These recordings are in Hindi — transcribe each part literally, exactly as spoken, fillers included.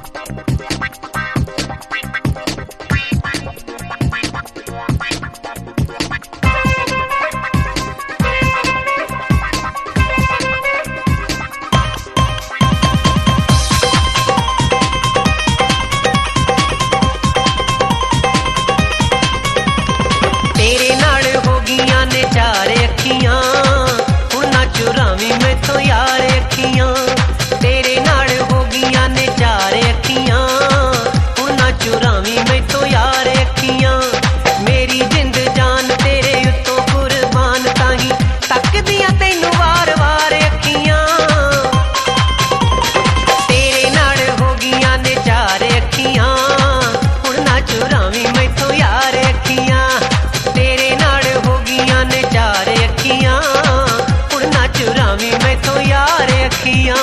तेरे नाल हो गियां ने चार अखियां, हुण ना चुरावी मैथों यार अखियां। तेरे नाल हो गियां ने चार अखियां, हुण ना चुरावी मैथों यार अखियां। मेरी जिंद जान तेरे उत्तों कुर्बान, ताही तकदियां तैनू वार वार अखियां। तेरे नाल हो गियां ने चार अखियां, हुण ना चुरावी मैथों यार अखियां। तेरे नाल हो गियां ने चार अखियां, हुण ना चुरावी मैथों यार अखियां।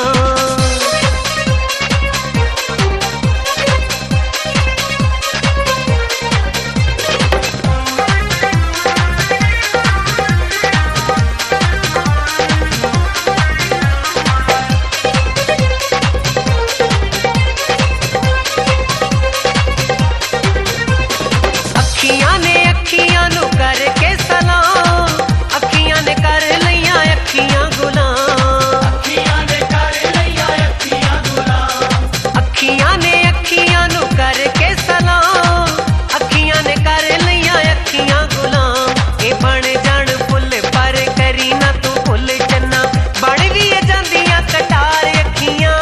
अखियां ने अखियां नू करके सलाम, अखियां ने कर लईयां अखियां गुलाम। अखियां ने कर लईयां अखियां गुलाम। अखियां ने अखियां नू करके सलाम, अखियां ने कर लईयां अखियां गुलाम। ए बण जाण फुल पर करी ना तू भुल चन्ना, बण भी जांदियां कटार अखियां।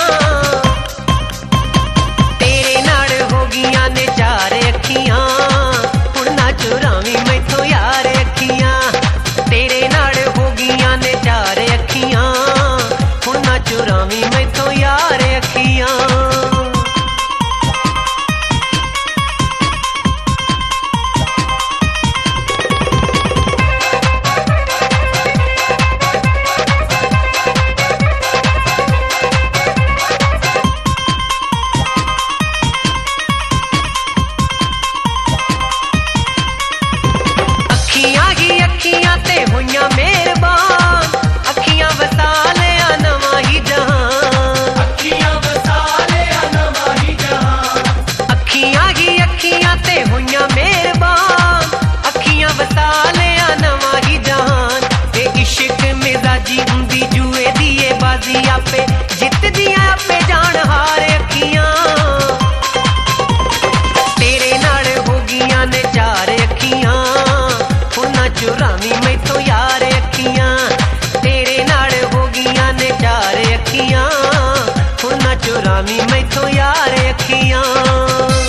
तेरे नाल हो गियां ने चार अखियां, हुण ना चुरावी मैथों यार अखियां। तेरे नाल हो गियां ने चार अखियां, हुण ना चुरावी मैथों यार अखियां। अखियां ही अखियां ते होइयां मेहरबान, अखियां वसा लिया नवां ही जहान। अखियां वसा लिया नवां ही जहान। अखियां ही अखियां ते होइयां मेहरबान, अखियां वसा लिया नवां ही जहान। ते इश्क मिजाजी हुंदी जुए दी ए बाजी, आपे जितदियां आपे जान हार अखियां। तेरे नाल हो गियां ने चार अखियां, हुण ना चुरावी मैथों यार अखियां। तेरे नाल हो गियां ने चार अखियां, हुण ना चुरावी मैथों यार अखियां।